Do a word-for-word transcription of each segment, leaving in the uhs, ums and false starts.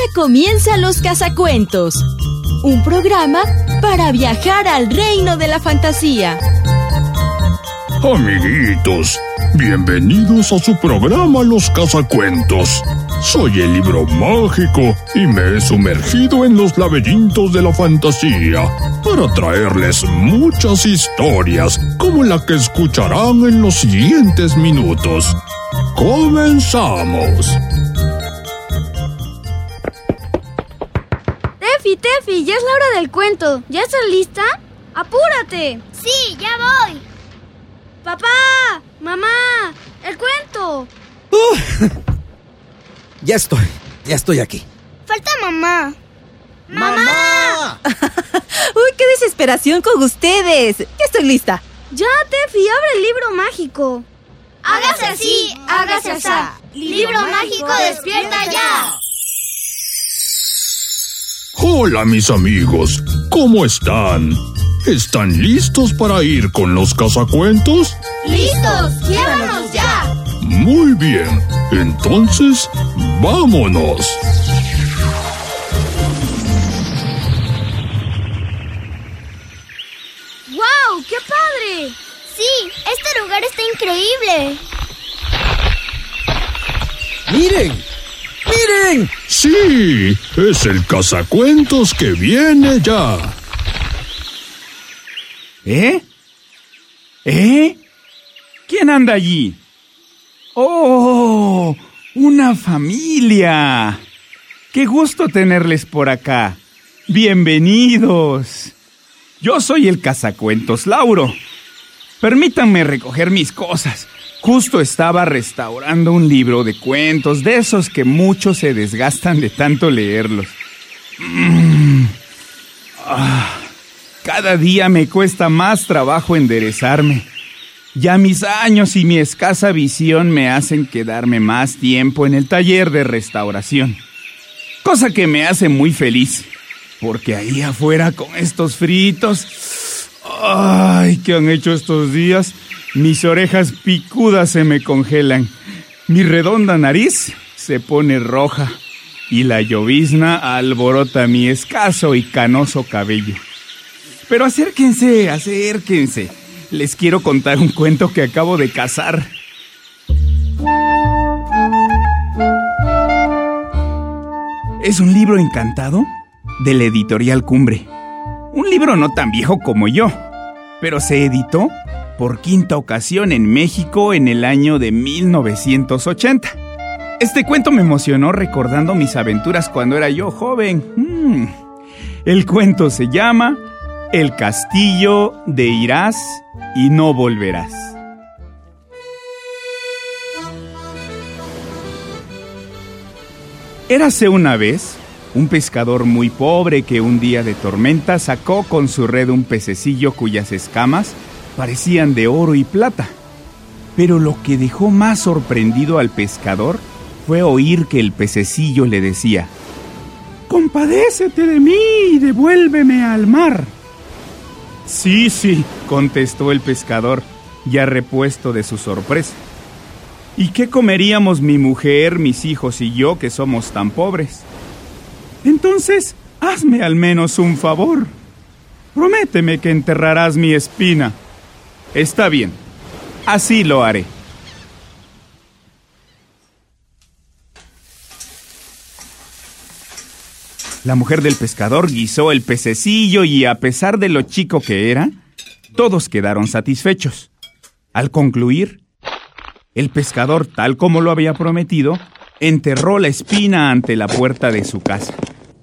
comienza Los Cazacuentos, un programa para viajar al reino de la fantasía. Amiguitos, bienvenidos a su programa Los Cazacuentos. Soy el libro mágico y me he sumergido en los laberintos de la fantasía para traerles muchas historias como la que escucharán en los siguientes minutos. ¡Comenzamos! Tefi, Tefi, ya es la hora del cuento. ¿Ya estás lista? ¡Apúrate! Sí, ya voy. ¡Papá! ¡Mamá! ¡El cuento! Uh, ya estoy, ya estoy aquí. Falta mamá. ¡Mamá! ¡Uy, qué desesperación con ustedes! Ya estoy lista. Ya, Tefi, abre el libro mágico. Hágase así, hágase así. Libro mágico, despierta ya. Hola, mis amigos, ¿cómo están? ¿Están listos para ir con los cazacuentos? ¡Listos! ¡Llévanos ya! Muy bien, entonces, ¡vámonos! ¡Guau! ¡Qué padre! Sí, este lugar está increíble. ¡Miren! ¡Miren! ¡Sí! Es el cazacuentos que viene ya. ¿Eh? ¿Eh? ¿Quién anda allí? ¡Oh! ¡Una familia! ¡Qué gusto tenerles por acá! ¡Bienvenidos! Yo soy el cazacuentos Lauro. Permítanme recoger mis cosas. Justo estaba restaurando un libro de cuentos, de esos que muchos se desgastan de tanto leerlos. Mm. Ah. Cada día me cuesta más trabajo enderezarme. Ya mis años y mi escasa visión me hacen quedarme más tiempo en el taller de restauración. Cosa que me hace muy feliz, porque ahí afuera con estos fritos... ¡Ay! ¿Qué han hecho estos días? Mis orejas picudas se me congelan. Mi redonda nariz se pone roja. Y la llovizna alborota mi escaso y canoso cabello. Pero acérquense, acérquense. Les quiero contar un cuento que acabo de cazar. Es un libro encantado de la editorial Cumbre. Un libro no tan viejo como yo, pero se editó por quinta ocasión en México en el año de mil novecientos ochenta. Este cuento me emocionó recordando mis aventuras cuando era yo joven. Mm. El cuento se llama El castillo de irás y no volverás. Érase una vez un pescador muy pobre que un día de tormenta sacó con su red un pececillo cuyas escamas parecían de oro y plata. Pero lo que dejó más sorprendido al pescador fue oír que el pececillo le decía: «Compadécete de mí y devuélveme al mar». «Sí, sí», contestó el pescador, ya repuesto de su sorpresa. «¿Y qué comeríamos mi mujer, mis hijos y yo, que somos tan pobres?» «Entonces, hazme al menos un favor. Prométeme que enterrarás mi espina». «Está bien, así lo haré». La mujer del pescador guisó el pececillo y, a pesar de lo chico que era, todos quedaron satisfechos. Al concluir, el pescador, tal como lo había prometido, enterró la espina ante la puerta de su casa.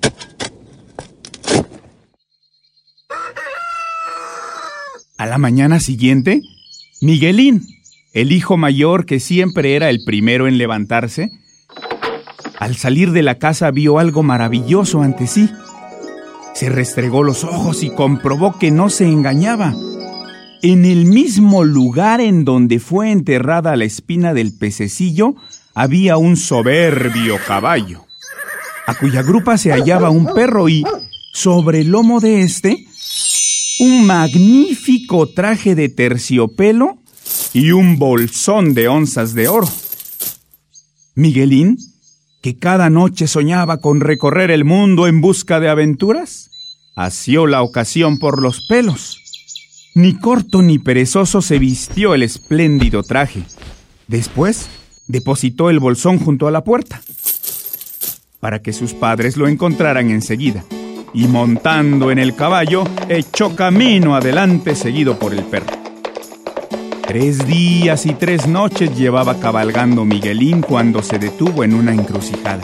A la mañana siguiente, Miguelín, el hijo mayor que siempre era el primero en levantarse, al salir de la casa vio algo maravilloso ante sí. Se restregó los ojos y comprobó que no se engañaba. En el mismo lugar en donde fue enterrada la espina del pececillo, había un soberbio caballo, a cuya grupa se hallaba un perro y, sobre el lomo de este, un magnífico traje de terciopelo y un bolsón de onzas de oro. Miguelín que cada noche soñaba con recorrer el mundo en busca de aventuras, asió la ocasión por los pelos. Ni corto ni perezoso se vistió el espléndido traje. Después, depositó el bolsón junto a la puerta, para que sus padres lo encontraran enseguida, y montando en el caballo, echó camino adelante seguido por el perro. Tres días y tres noches llevaba cabalgando Miguelín cuando se detuvo en una encrucijada.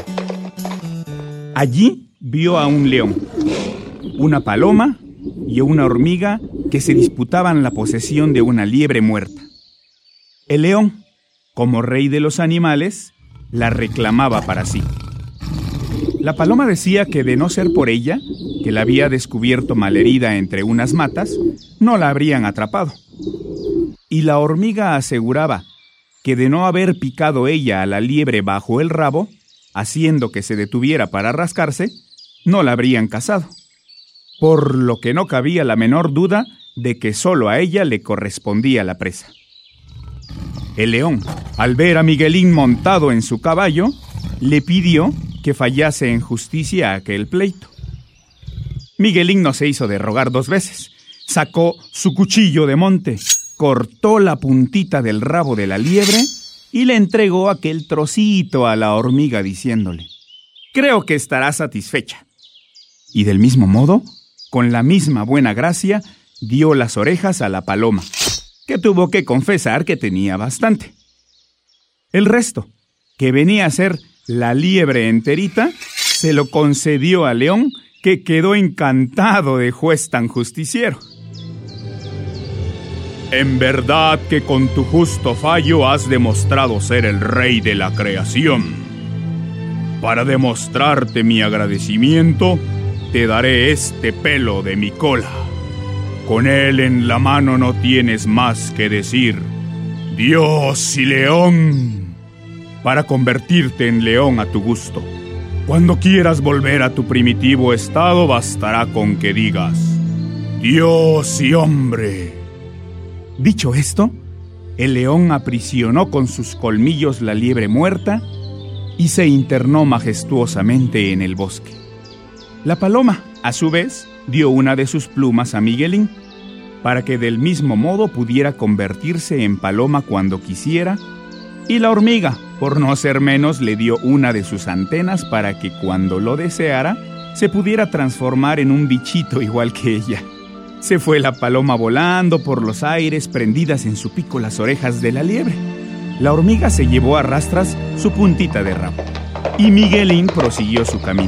Allí vio a un león, una paloma y una hormiga que se disputaban la posesión de una liebre muerta. El león, como rey de los animales, la reclamaba para sí. La paloma decía que de no ser por ella, que la había descubierto malherida entre unas matas, no la habrían atrapado. Y la hormiga aseguraba que de no haber picado ella a la liebre bajo el rabo, haciendo que se detuviera para rascarse, no la habrían cazado. Por lo que no cabía la menor duda de que solo a ella le correspondía la presa. El león, al ver a Miguelín montado en su caballo, le pidió que fallase en justicia aquel pleito. Miguelín no se hizo de rogar dos veces. Sacó su cuchillo de monte, cortó la puntita del rabo de la liebre y le entregó aquel trocito a la hormiga diciéndole: «Creo que estará satisfecha». Y del mismo modo, con la misma buena gracia, dio las orejas a la paloma, que tuvo que confesar que tenía bastante. El resto, que venía a ser la liebre enterita, se lo concedió al león, que quedó encantado de juez tan justiciero. En verdad que con tu justo fallo has demostrado ser el rey de la creación. Para demostrarte mi agradecimiento, te daré este pelo de mi cola. Con él en la mano no tienes más que decir «Dios y león», para convertirte en león a tu gusto. Cuando quieras volver a tu primitivo estado, bastará con que digas «Dios y hombre». Dicho esto, el león aprisionó con sus colmillos la liebre muerta y se internó majestuosamente en el bosque. La paloma, a su vez, dio una de sus plumas a Miguelín, para que del mismo modo pudiera convertirse en paloma cuando quisiera, y la hormiga, por no ser menos, le dio una de sus antenas para que cuando lo deseara, se pudiera transformar en un bichito igual que ella. Se fue la paloma volando por los aires, prendidas en su pico las orejas de la liebre. La hormiga se llevó a rastras su puntita de rabo, y Miguelín prosiguió su camino.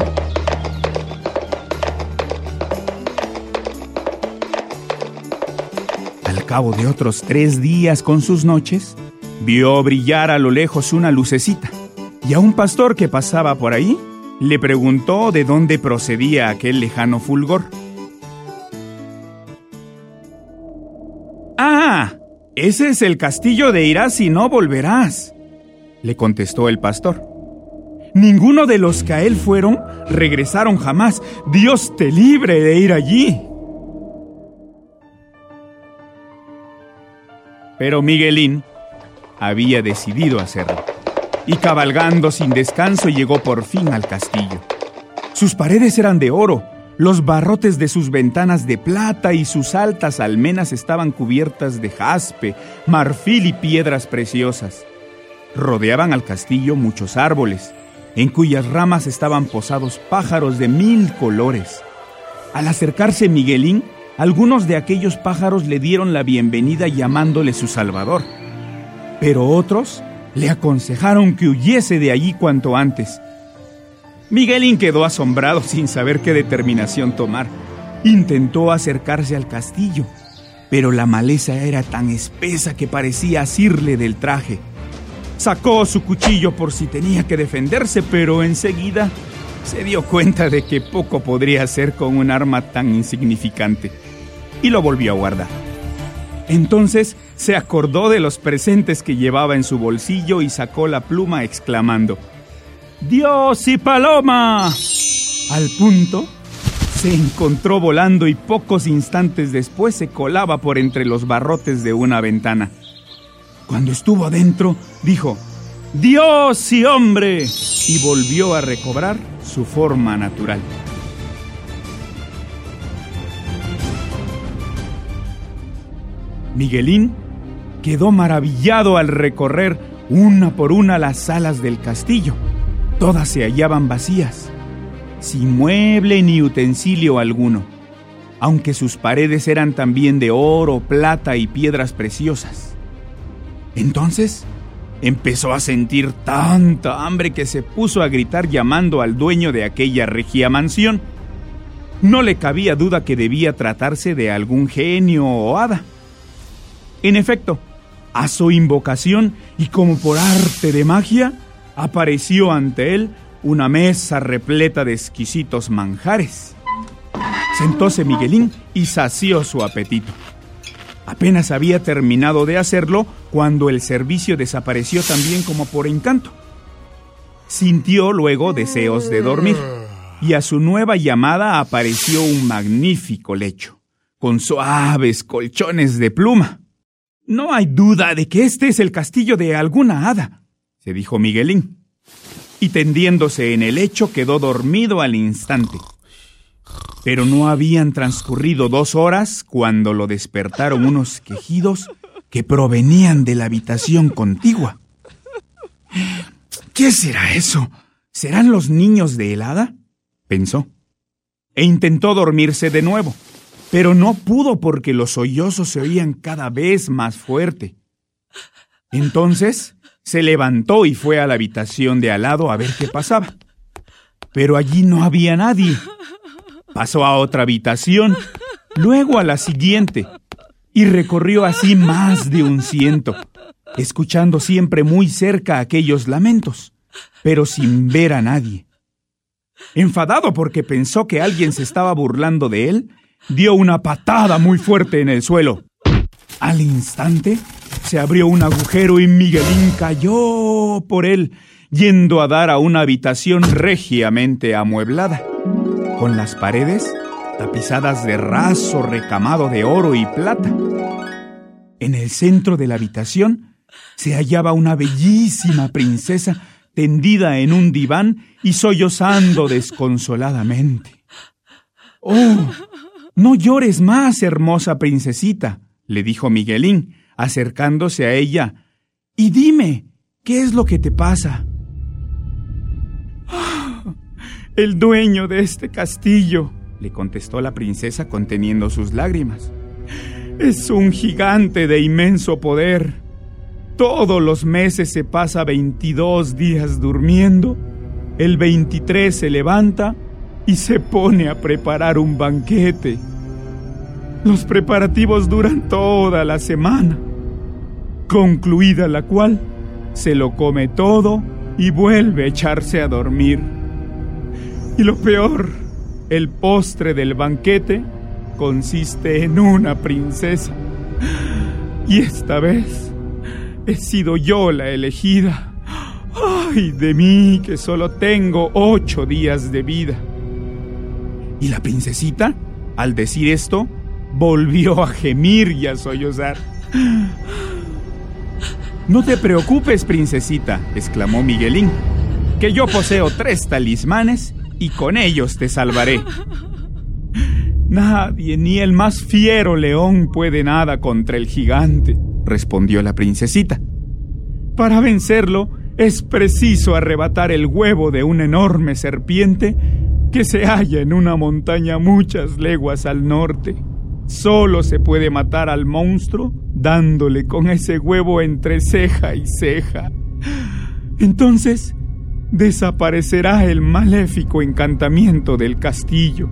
Al cabo de otros tres días con sus noches, vio brillar a lo lejos una lucecita, y a un pastor que pasaba por ahí le preguntó de dónde procedía aquel lejano fulgor. «Ah, ese es el castillo de irás y no volverás», le contestó el pastor. «Ninguno de los que a él fueron regresaron jamás. Dios te libre de ir allí». Pero Miguelín había decidido hacerlo, y cabalgando sin descanso llegó por fin al castillo. Sus paredes eran de oro, los barrotes de sus ventanas de plata y sus altas almenas estaban cubiertas de jaspe, marfil y piedras preciosas. Rodeaban al castillo muchos árboles, en cuyas ramas estaban posados pájaros de mil colores. Al acercarse Miguelín, algunos de aquellos pájaros le dieron la bienvenida llamándole su salvador, pero otros le aconsejaron que huyese de allí cuanto antes. Miguelín quedó asombrado sin saber qué determinación tomar. Intentó acercarse al castillo, pero la maleza era tan espesa que parecía asirle del traje. Sacó su cuchillo por si tenía que defenderse, pero enseguida se dio cuenta de que poco podría hacer con un arma tan insignificante, y lo volvió a guardar. Entonces se acordó de los presentes que llevaba en su bolsillo y sacó la pluma exclamando: «¡Dios y paloma!». Al punto, se encontró volando y pocos instantes después se colaba por entre los barrotes de una ventana. Cuando estuvo adentro, dijo: «¡Dios y hombre!». y volvió a recobrar su forma natural. Miguelín quedó maravillado al recorrer una por una las salas del castillo. Todas se hallaban vacías, sin mueble ni utensilio alguno, aunque sus paredes eran también de oro, plata y piedras preciosas. Entonces empezó a sentir tanta hambre que se puso a gritar llamando al dueño de aquella regia mansión. No le cabía duda que debía tratarse de algún genio o hada. En efecto, a su invocación y como por arte de magia, apareció ante él una mesa repleta de exquisitos manjares. Sentóse Miguelín y sació su apetito. Apenas había terminado de hacerlo cuando el servicio desapareció también como por encanto. Sintió luego deseos de dormir y a su nueva llamada apareció un magnífico lecho, con suaves colchones de pluma. «No hay duda de que este es el castillo de alguna hada», se dijo Miguelín, y tendiéndose en el lecho quedó dormido al instante. Pero no habían transcurrido dos horas cuando lo despertaron unos quejidos que provenían de la habitación contigua. «¿Qué será eso? ¿Serán los niños de el hada?», pensó, e intentó dormirse de nuevo, pero no pudo porque los sollozos se oían cada vez más fuerte. Entonces se levantó y fue a la habitación de al lado a ver qué pasaba. Pero allí no había nadie. Pasó a otra habitación, luego a la siguiente, y recorrió así más de un ciento, escuchando siempre muy cerca aquellos lamentos, pero sin ver a nadie. Enfadado porque pensó que alguien se estaba burlando de él, dio una patada muy fuerte en el suelo. Al instante se abrió un agujero y Miguelín cayó por él, yendo a dar a una habitación regiamente amueblada, con las paredes tapizadas de raso recamado de oro y plata. En el centro de la habitación se hallaba una bellísima princesa tendida en un diván y sollozando desconsoladamente. «¡Oh! No llores más, hermosa princesita», le dijo Miguelín, acercándose a ella, «y dime, ¿qué es lo que te pasa?» «Oh, el dueño de este castillo», le contestó la princesa conteniendo sus lágrimas, «es un gigante de inmenso poder. Todos los meses se pasa veintidós días durmiendo, el veintitrés se levanta y se pone a preparar un banquete. Los preparativos duran toda la semana, concluida la cual se lo come todo y vuelve a echarse a dormir. Y lo peor, el postre del banquete consiste en una princesa. Y esta vez he sido yo la elegida. ¡Ay de mí, que solo tengo ocho días de vida!» Y la princesita, al decir esto, volvió a gemir y a sollozar. «No te preocupes, princesita», exclamó Miguelín, «que yo poseo tres talismanes y con ellos te salvaré». «Nadie, ni el más fiero león puede nada contra el gigante», respondió la princesita. «Para vencerlo es preciso arrebatar el huevo de una enorme serpiente que se halla en una montaña muchas leguas al norte. Solo se puede matar al monstruo dándole con ese huevo entre ceja y ceja. Entonces desaparecerá el maléfico encantamiento del castillo».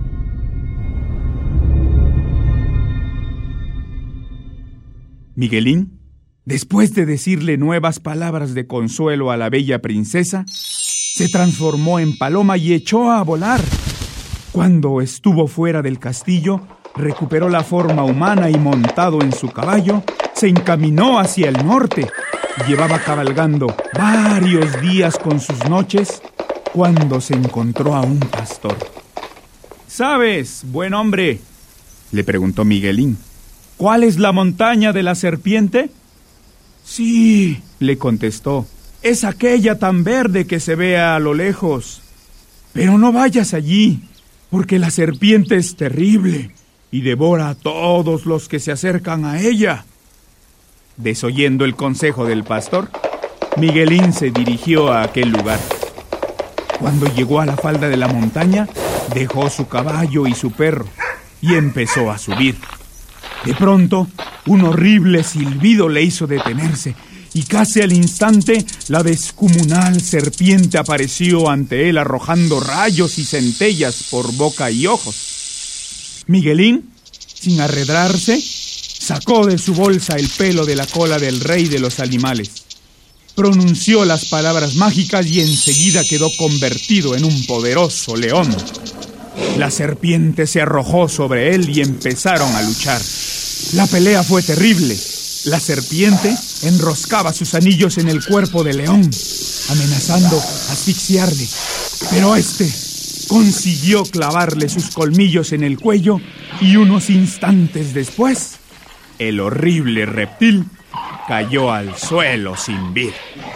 Miguelín, después de decirle nuevas palabras de consuelo a la bella princesa, se transformó en paloma y echó a volar. Cuando estuvo fuera del castillo, recuperó la forma humana y montado en su caballo, se encaminó hacia el norte. Llevaba cabalgando varios días con sus noches cuando se encontró a un pastor. «¿Sabes, buen hombre?», le preguntó Miguelín, «¿cuál es la montaña de la serpiente?». «Sí», le contestó, es aquella tan verde que se ve a lo lejos. Pero no vayas allí, porque la serpiente es terrible y devora a todos los que se acercan a ella. Desoyendo el consejo del pastor, Miguelín se dirigió a aquel lugar. Cuando llegó a la falda de la montaña, dejó su caballo y su perro y empezó a subir. De pronto, un horrible silbido le hizo detenerse y casi al instante la descomunal serpiente apareció ante él arrojando rayos y centellas por boca y ojos. Miguelín, sin arredrarse, sacó de su bolsa el pelo de la cola del rey de los animales. Pronunció las palabras mágicas y enseguida quedó convertido en un poderoso león. La serpiente se arrojó sobre él y empezaron a luchar. La pelea fue terrible. La serpiente enroscaba sus anillos en el cuerpo del león, amenazando asfixiarle. Pero este consiguió clavarle sus colmillos en el cuello y unos instantes después, el horrible reptil cayó al suelo sin vida.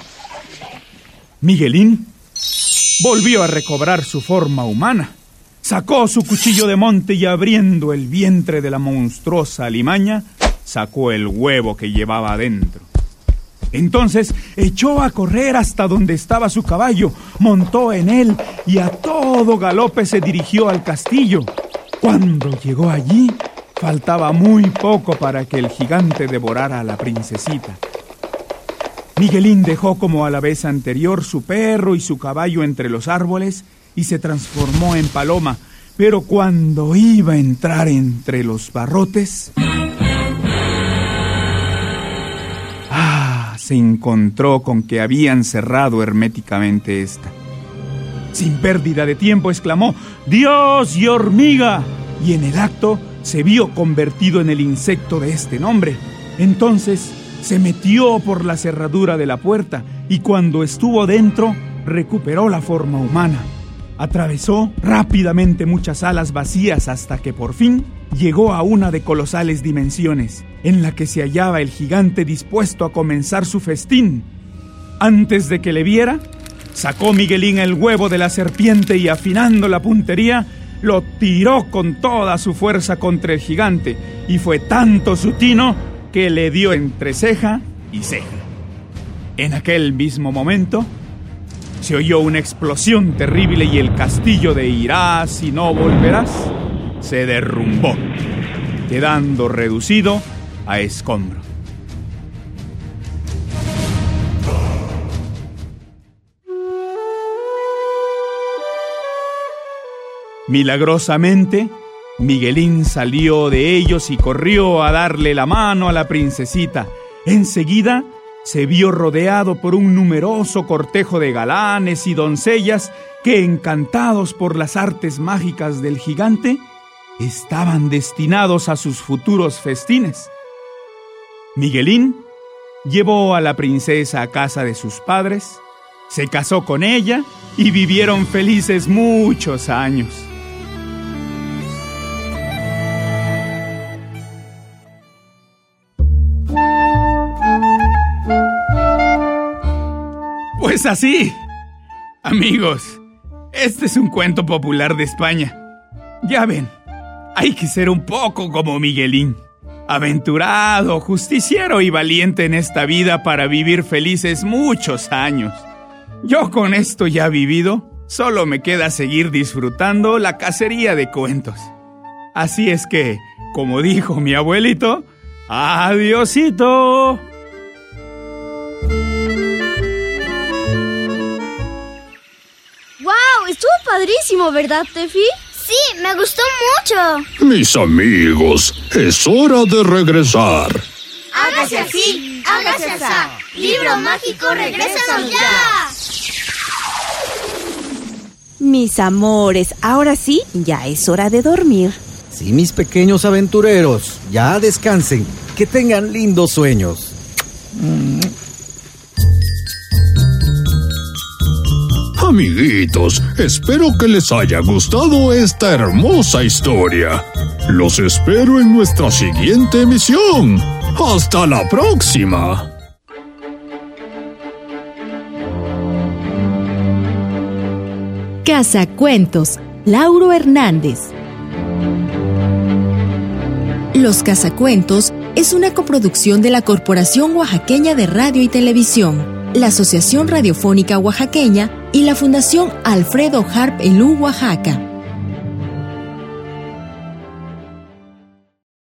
Miguelín volvió a recobrar su forma humana. Sacó su cuchillo de monte y abriendo el vientre de la monstruosa alimaña, sacó el huevo que llevaba adentro. Entonces echó a correr hasta donde estaba su caballo, montó en él y a todo galope se dirigió al castillo. Cuando llegó allí, faltaba muy poco para que el gigante devorara a la princesita. Miguelín dejó como a la vez anterior su perro y su caballo entre los árboles y se transformó en paloma, pero cuando iba a entrar entre los barrotes, ¡ah!, se encontró con que habían cerrado herméticamente esta. Sin pérdida de tiempo exclamó: ¡Dios y hormiga! Y en el acto se vio convertido en el insecto de este nombre. Entonces se metió por la cerradura de la puerta y cuando estuvo dentro recuperó la forma humana. Atravesó rápidamente muchas salas vacías hasta que por fin llegó a una de colosales dimensiones, en la que se hallaba el gigante dispuesto a comenzar su festín. Antes de que le viera, sacó Miguelín el huevo de la serpiente y afinando la puntería, lo tiró con toda su fuerza contra el gigante, y fue tanto su tino que le dio entre ceja y ceja. En aquel mismo momento, se oyó una explosión terrible y el castillo de Irás y no volverás se derrumbó, quedando reducido a escombro. Milagrosamente, Miguelín salió de ellos y corrió a darle la mano a la princesita. Enseguida se vio rodeado por un numeroso cortejo de galanes y doncellas que, encantados por las artes mágicas del gigante, estaban destinados a sus futuros festines. Miguelín llevó a la princesa a casa de sus padres, se casó con ella y vivieron felices muchos años. Pues así, amigos, este es un cuento popular de España. Ya ven, hay que ser un poco como Miguelín, aventurado, justiciero y valiente en esta vida para vivir felices muchos años. Yo con esto ya vivido, solo me queda seguir disfrutando la cacería de cuentos. Así es que, como dijo mi abuelito, ¡adiosito! Estuvo padrísimo, ¿verdad, Tefi? Sí, me gustó mucho. Mis amigos, es hora de regresar. Hágase así, hágase así. Libro mágico, regrésanos ya. Mis amores, ahora sí, ya es hora de dormir. Sí, mis pequeños aventureros, ya descansen, que tengan lindos sueños. Mm. Amiguitos, espero que les haya gustado esta hermosa historia. Los espero en nuestra siguiente emisión. ¡Hasta la próxima! Casacuentos, Lauro Hernández. Los Casacuentos es una coproducción de la Corporación Oaxaqueña de Radio y Televisión, la Asociación Radiofónica Oaxaqueña y la Fundación Alfredo Harp Elú Oaxaca.